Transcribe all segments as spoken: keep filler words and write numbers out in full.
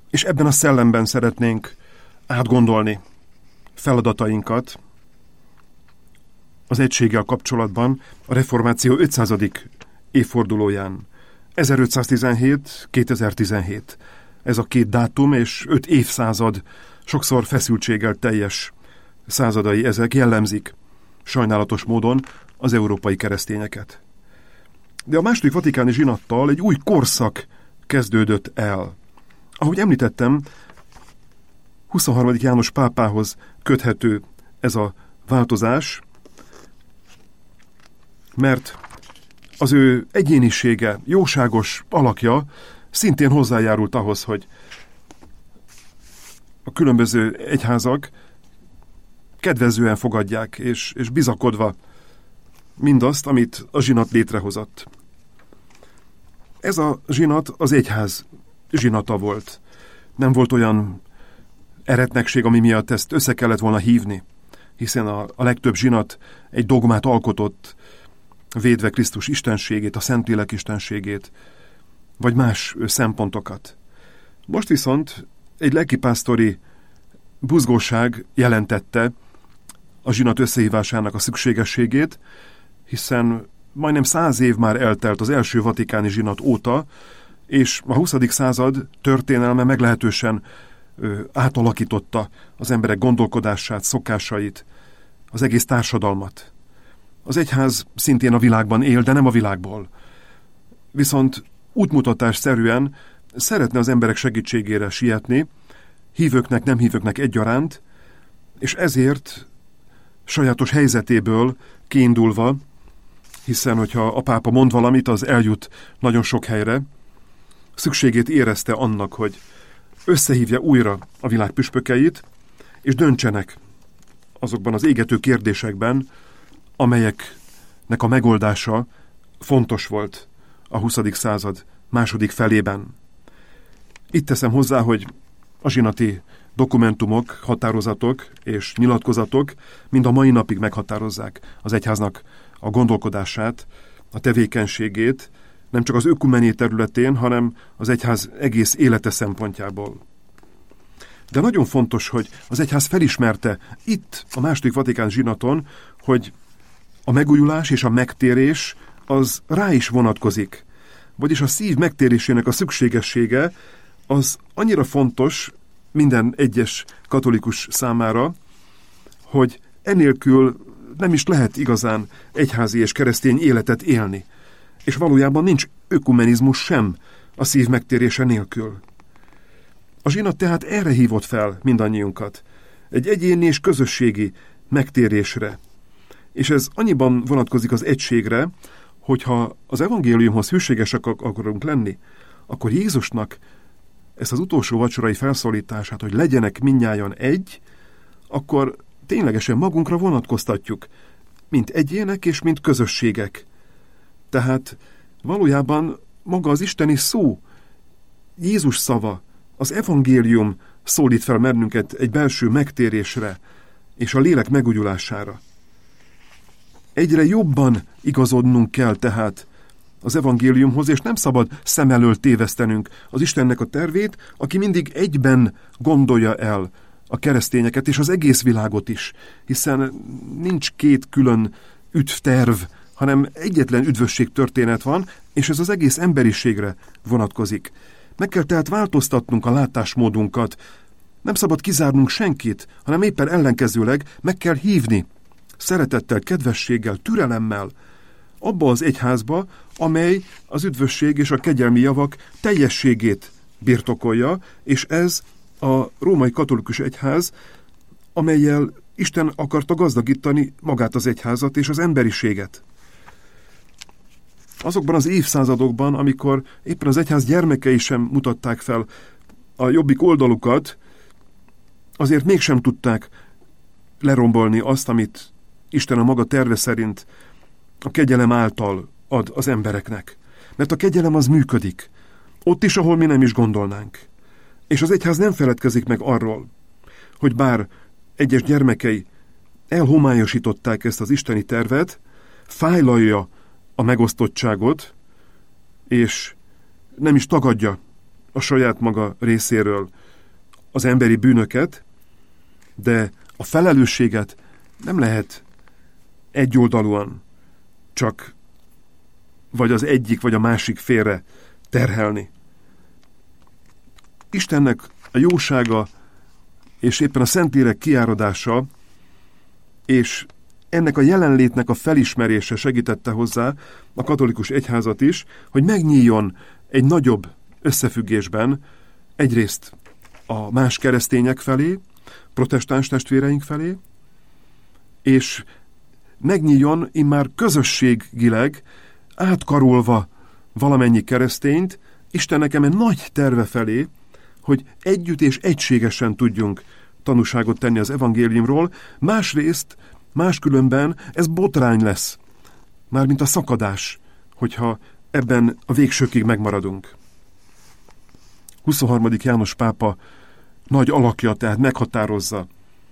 És ebben a szellemben szeretnénk átgondolni feladatainkat az egységgel kapcsolatban a reformáció ötszázadik évfordulóján. ezerötszáztizenhét kétezer-tizenhét. Ez a két dátum és öt évszázad, sokszor feszültséggel teljes századai ezek jellemzik sajnálatos módon az európai keresztényeket. De a második vatikáni zsinattal egy új korszak kezdődött el. Ahogy említettem, huszonharmadik János pápához köthető ez a változás, mert az ő egyénisége, jóságos alakja szintén hozzájárult ahhoz, hogy a különböző egyházak kedvezően fogadják, és, és bizakodva mindazt, amit a zsinat létrehozott. Ez a zsinat az egyház zsinata volt. Nem volt olyan eretnekség, ami miatt ezt össze kellett volna hívni, hiszen a, a legtöbb zsinat egy dogmát alkotott, védve Krisztus istenségét, a Szentlélek istenségét, vagy más szempontokat. Most viszont egy lelkipásztori buzgóság jelentette a zsinat összehívásának a szükségességét, hiszen majdnem száz év már eltelt az első vatikáni zsinat óta, és a huszadik század történelme meglehetősen ö, átalakította az emberek gondolkodását, szokásait, az egész társadalmat. Az egyház szintén a világban él, de nem a világból. Viszont útmutatásszerűen szeretne az emberek segítségére sietni, hívőknek, nem hívőknek egyaránt, és ezért sajátos helyzetéből kiindulva, hiszen hogyha a pápa mond valamit, az eljut nagyon sok helyre, szükségét érezte annak, hogy összehívja újra a világ püspökeit, és döntsenek azokban az égető kérdésekben, amelyeknek a megoldása fontos volt a huszadik század második felében. Itt teszem hozzá, hogy a zsinati dokumentumok, határozatok és nyilatkozatok mind a mai napig meghatározzák az egyháznak a gondolkodását, a tevékenységét, nem csak az ökumeni területén, hanem az egyház egész élete szempontjából. De nagyon fontos, hogy az egyház felismerte itt, a második vatikán zsinaton, hogy a megújulás és a megtérés az rá is vonatkozik. Vagyis a szív megtérésének a szükségessége az annyira fontos minden egyes katolikus számára, hogy enélkül nem is lehet igazán egyházi és keresztény életet élni. És valójában nincs ökumenizmus sem a szív megtérése nélkül. A zsinat tehát erre hívott fel mindannyiunkat. Egy egyéni és közösségi megtérésre. És ez annyiban vonatkozik az egységre, hogyha az evangéliumhoz hűségesek akarunk lenni, akkor Jézusnak ezt az utolsó vacsorai felszólítását, hogy legyenek mindnyájan egy, akkor ténylegesen magunkra vonatkoztatjuk, mint egyének és mint közösségek. Tehát valójában maga az isteni szó, Jézus szava, az evangélium szólít fel bennünket egy belső megtérésre és a lélek megújulására. Egyre jobban igazodnunk kell tehát az evangéliumhoz, és nem szabad szem elől tévesztenünk az Istennek a tervét, aki mindig egyben gondolja el a keresztényeket és az egész világot is, hiszen nincs két külön üdvterv, hanem egyetlen üdvösség történet van, és ez az egész emberiségre vonatkozik. Meg kell tehát változtatnunk a látásmódunkat. Nem szabad kizárnunk senkit, hanem éppen ellenkezőleg meg kell hívni szeretettel, kedvességgel, türelemmel abba az egyházba, amely az üdvösség és a kegyelmi javak teljességét birtokolja, és ez a római katolikus egyház, amellyel Isten akarta gazdagítani magát az egyházat és az emberiséget. Azokban az évszázadokban, amikor éppen az egyház gyermekei sem mutatták fel a jobbik oldalukat, azért mégsem tudták lerombolni azt, amit Isten a maga terve szerint a kegyelem által ad az embereknek. Mert a kegyelem az működik. Ott is, ahol mi nem is gondolnánk. És az egyház nem feledkezik meg arról, hogy bár egyes gyermekei elhomályosították ezt az isteni tervet, fájlalja a megosztottságot, és nem is tagadja a saját maga részéről az emberi bűnöket, de a felelősséget nem lehet egyoldalúan csak vagy az egyik, vagy a másik félre terhelni. Istennek a jósága és éppen a Szentlélek kiáradása és ennek a jelenlétnek a felismerése segítette hozzá a katolikus egyházat is, hogy megnyíljon egy nagyobb összefüggésben egyrészt a más keresztények felé, protestáns testvéreink felé, és megnyíljon immár közösségileg, átkarolva valamennyi keresztényt, Istennek eme nagy terve felé, hogy együtt és egységesen tudjunk tanúságot tenni az evangéliumról, másrészt, máskülönben ez botrány lesz, mármint a szakadás, hogyha ebben a végsőkig megmaradunk. huszonharmadik János pápa nagy alakja, tehát meghatározza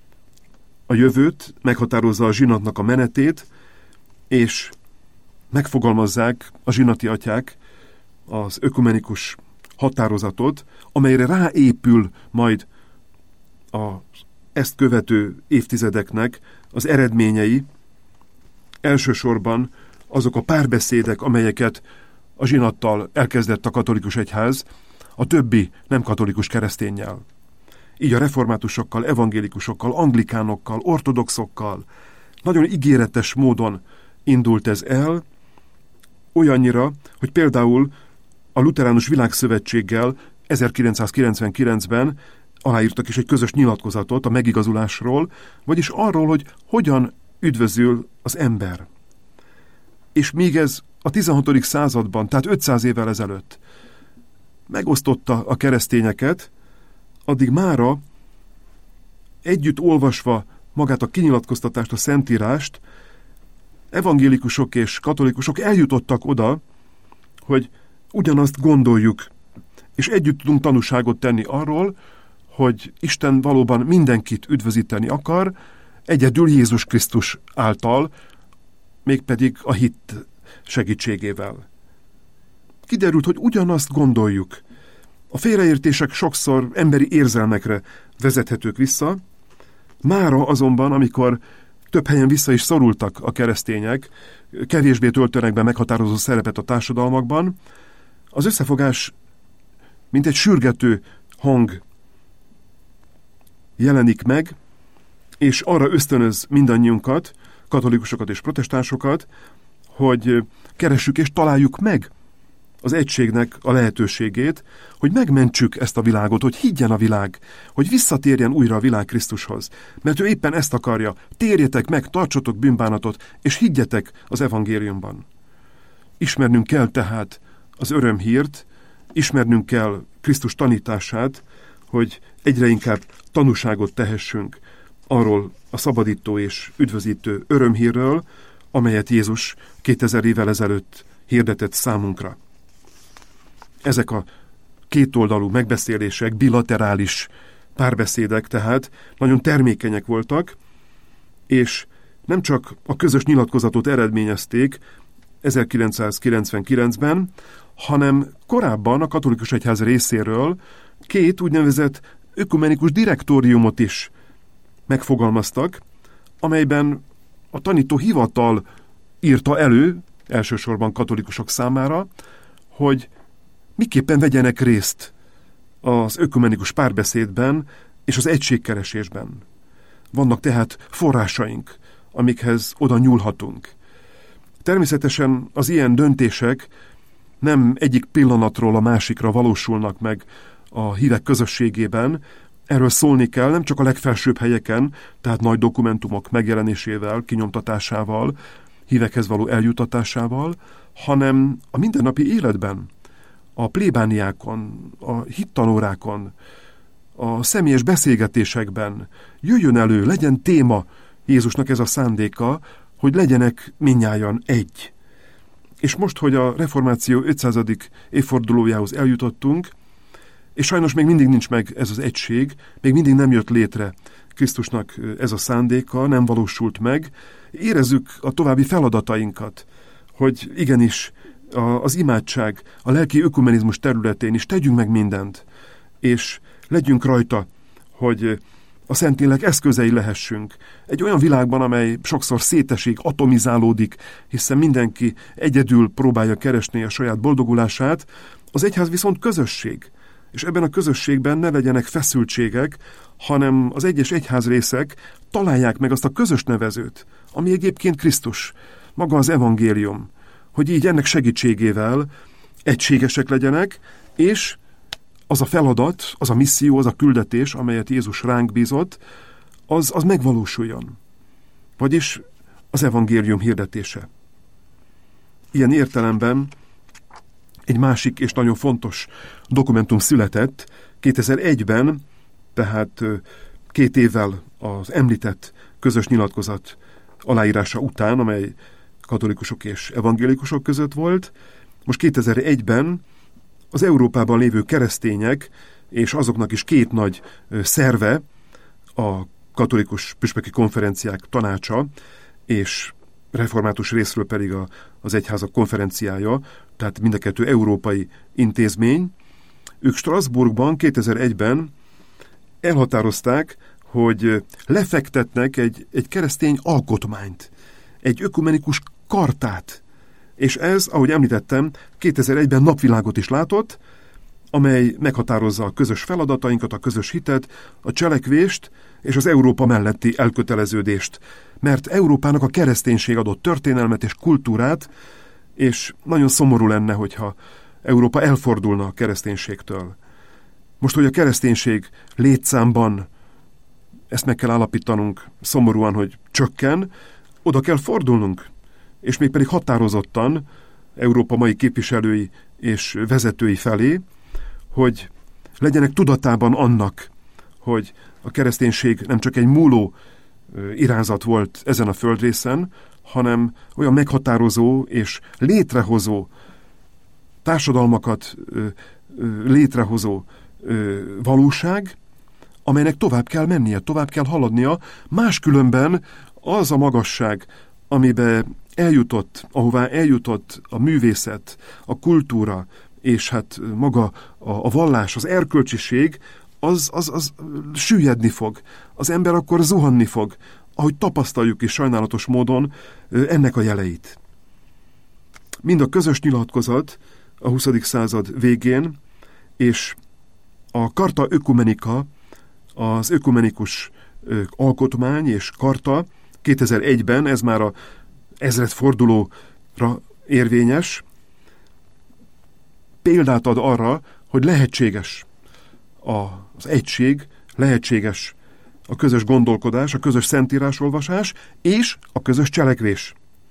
a jövőt, meghatározza a zsinatnak a menetét, és megfogalmazzák a zsinati atyák az ökumenikus határozatot, amelyre ráépül majd a ezt követő évtizedeknek az eredményei, elsősorban azok a párbeszédek, amelyeket a zsinattal elkezdett a katolikus egyház, a többi nem katolikus kereszténnyel. Így a reformátusokkal, evangélikusokkal, anglikánokkal, ortodoxokkal nagyon ígéretes módon indult ez el, olyannyira, hogy például a Lutheránus Világszövetséggel ezerkilencszázkilencvenkilencben aláírtak is egy közös nyilatkozatot a megigazulásról, vagyis arról, hogy hogyan üdvözül az ember. És még ez a tizenhatodik században, tehát ötszáz évvel ezelőtt megosztotta a keresztényeket, addig mára együtt olvasva magát a kinyilatkoztatást, a Szentírást, evangélikusok és katolikusok eljutottak oda, hogy ugyanazt gondoljuk, és együtt tudunk tanúságot tenni arról, hogy Isten valóban mindenkit üdvözíteni akar, egyedül Jézus Krisztus által, mégpedig a hit segítségével. Kiderült, hogy ugyanazt gondoljuk. A félreértések sokszor emberi érzelmekre vezethetők vissza, mára azonban, amikor több helyen vissza is szorultak a keresztények, kevésbé töltenek be meghatározó szerepet a társadalmakban, az összefogás, mint egy sürgető hang jelenik meg, és arra ösztönöz mindannyiunkat, katolikusokat és protestánsokat, hogy keressük és találjuk meg az egységnek a lehetőségét, hogy megmentsük ezt a világot, hogy higgyen a világ, hogy visszatérjen újra a világ Krisztushoz. Mert ő éppen ezt akarja. Térjetek meg, tartsatok bűnbánatot, és higgyetek az evangéliumban. Ismernünk kell tehát az örömhírt, ismernünk kell Krisztus tanítását, hogy egyre inkább tanúságot tehessünk arról a szabadító és üdvözítő örömhírről, amelyet Jézus kétezer évvel ezelőtt hirdetett számunkra. Ezek a kétoldalú megbeszélések, bilaterális párbeszédek tehát nagyon termékenyek voltak, és nem csak a közös nyilatkozatot eredményezték ezerkilencszázkilencvenkilencben, hanem korábban a katolikus egyház részéről két úgynevezett ökumenikus direktóriumot is megfogalmaztak, amelyben a tanító hivatal írta elő, elsősorban katolikusok számára, hogy miképpen vegyenek részt az ökumenikus párbeszédben és az egységkeresésben. Vannak tehát forrásaink, amikhez oda nyúlhatunk. Természetesen az ilyen döntések nem egyik pillanatról a másikra valósulnak meg a hívek közösségében, erről szólni kell nem csak a legfelsőbb helyeken, tehát nagy dokumentumok megjelenésével, kinyomtatásával, hívekhez való eljutatásával, hanem a mindennapi életben, a plébániákon, a hittanórákon, a személyes beszélgetésekben jöjjön elő, legyen téma Jézusnak ez a szándéka, hogy legyenek mindnyájan egy. És most, hogy a reformáció ötszázadik évfordulójához eljutottunk, és sajnos még mindig nincs meg ez az egység, még mindig nem jött létre Krisztusnak ez a szándéka, nem valósult meg, érezzük a további feladatainkat, hogy igenis a, az imádság, a lelki ökumenizmus területén is tegyünk meg mindent, és legyünk rajta, hogy a Szentlélek eszközei lehessünk. Egy olyan világban, amely sokszor szétesik, atomizálódik, hiszen mindenki egyedül próbálja keresni a saját boldogulását, az egyház viszont közösség. És ebben a közösségben ne legyenek feszültségek, hanem az egyes egyházrészek találják meg azt a közös nevezőt, ami egyébként Krisztus, maga az evangélium, hogy így ennek segítségével egységesek legyenek, és az a feladat, az a misszió, az a küldetés, amelyet Jézus ránk bízott, az, az megvalósuljon. Vagyis az evangélium hirdetése. Ilyen értelemben egy másik és nagyon fontos dokumentum született kétezer-egyben, tehát két évvel az említett közös nyilatkozat aláírása után, amely katolikusok és evangélikusok között volt. Most kétezer-egyben az Európában lévő keresztények, és azoknak is két nagy szerve, a katolikus püspöki konferenciák tanácsa, és református részről pedig a, az egyházak konferenciája, tehát mind a kettő európai intézmény. Ők Strasbourgban kétezer-egyben elhatározták, hogy lefektetnek egy, egy keresztény alkotmányt, egy ökumenikus kartát, és ez, ahogy említettem, kétezer-egyben napvilágot is látott, amely meghatározza a közös feladatainkat, a közös hitet, a cselekvést és az Európa melletti elköteleződést. Mert Európának a kereszténység adott történelmet és kultúrát, és nagyon szomorú lenne, hogyha Európa elfordulna a kereszténységtől. Most, hogy a kereszténység létszámban, ezt meg kell állapítanunk szomorúan, hogy csökken, oda kell fordulnunk, és mégpedig határozottan Európa mai képviselői és vezetői felé, hogy legyenek tudatában annak, hogy a kereszténység nem csak egy múló irányzat volt ezen a földrészen, hanem olyan meghatározó és létrehozó, társadalmakat létrehozó valóság, amelynek tovább kell mennie, tovább kell haladnia, máskülönben az a magasság, amiben eljutott, ahová eljutott a művészet, a kultúra, és hát maga a, a vallás, az erkölcsiség, az, az, az süllyedni fog. Az ember akkor zuhanni fog, ahogy tapasztaljuk is sajnálatos módon ennek a jeleit. Mind a közös nyilatkozat a huszadik század végén, és a Carta Oecumenica, az ökumenikus alkotmány és karta kétezer-egyben, ez már a ezredfordulóra érvényes, példát ad arra, hogy lehetséges az egység, lehetséges a közös gondolkodás, a közös szentírásolvasás és a közös cselekvés.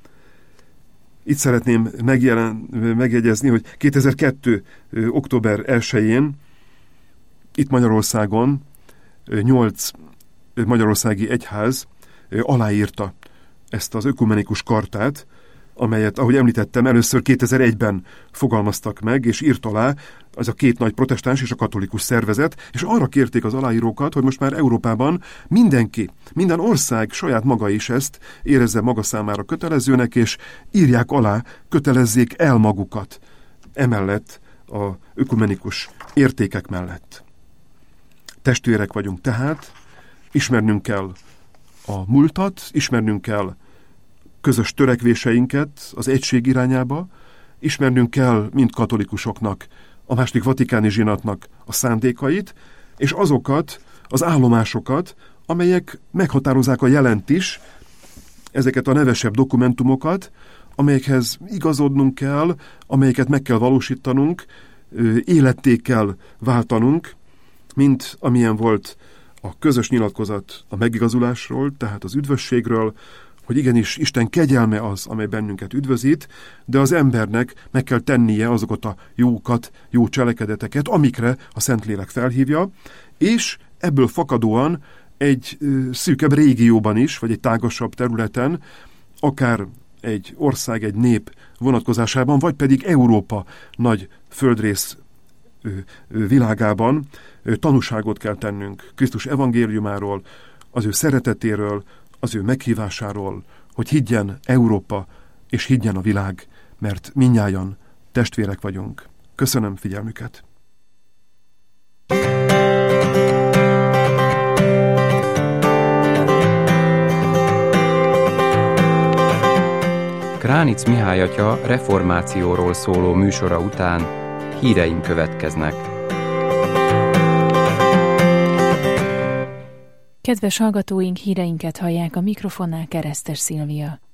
Itt szeretném megjelen, megjegyezni, hogy kétezer-kettő. október elsején itt Magyarországon nyolc magyarországi egyház aláírta ezt az ökumenikus kartát, amelyet, ahogy említettem, először kétezer-egyben fogalmaztak meg, és írt alá az a két nagy protestáns és a katolikus szervezet, és arra kérték az aláírókat, hogy most már Európában mindenki, minden ország saját maga is ezt érezze maga számára kötelezőnek, és írják alá, kötelezzék el magukat emellett a ökumenikus értékek mellett. Testvérek vagyunk tehát, ismernünk kell a múltat, ismernünk kell közös törekvéseinket az egység irányába, ismernünk kell mind katolikusoknak, a második vatikáni zsinatnak a szándékait, és azokat az állomásokat, amelyek meghatározzák a jelent is, ezeket a nevesebb dokumentumokat, amelyekhez igazodnunk kell, amelyeket meg kell valósítanunk, életté kell váltanunk, mint amilyen volt a közös nyilatkozat a megigazulásról, tehát az üdvösségről, hogy igenis Isten kegyelme az, amely bennünket üdvözít, de az embernek meg kell tennie azokat a jókat, jó cselekedeteket, amikre a Szentlélek felhívja, és ebből fakadóan egy szűkebb régióban is, vagy egy tágasabb területen, akár egy ország, egy nép vonatkozásában, vagy pedig Európa nagy földrész világában tanúságot kell tennünk Krisztus evangéliumáról, az ő szeretetéről, az ő meghívásáról, hogy higgyen Európa, és higgyen a világ, mert mindnyájan testvérek vagyunk. Köszönöm figyelmüket! Kránic Mihály atya reformációról szóló műsora után híreim következnek. Kedves hallgatóink, híreinket hallják, a mikrofonnál Keresztes Szilvia.